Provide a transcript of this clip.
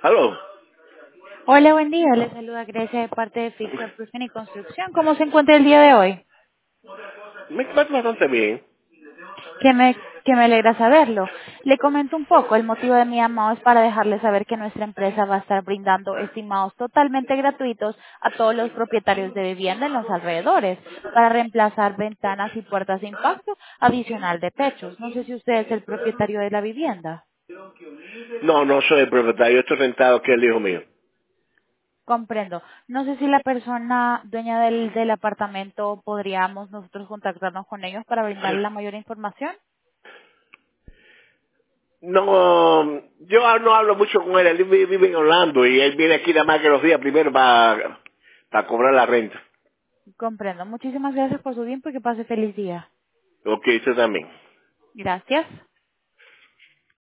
Aló. Hola, buen día. Les saluda Grecia de parte de Fixer Roofing y Construcción. ¿Cómo se encuentra el día de hoy? Me encuentro bastante bien. Que me alegra saberlo. Le comento un poco. El motivo de mi llamado es para dejarle saber que nuestra empresa va a estar brindando estimados totalmente gratuitos a todos los propietarios de vivienda en los alrededores para reemplazar ventanas y puertas de impacto adicional de techos. No sé si usted es el propietario de la vivienda. No, no soy el propietario, estoy rentado, que es el hijo mío. Comprendo. No sé si la persona dueña del apartamento podríamos nosotros contactarnos con ellos para brindarle la mayor información. No, yo no hablo mucho con él, él vive en Orlando y él viene aquí nada más que los días primero para cobrar la renta. Comprendo. Muchísimas gracias por su tiempo y que pase feliz día. Ok, usted también. Gracias.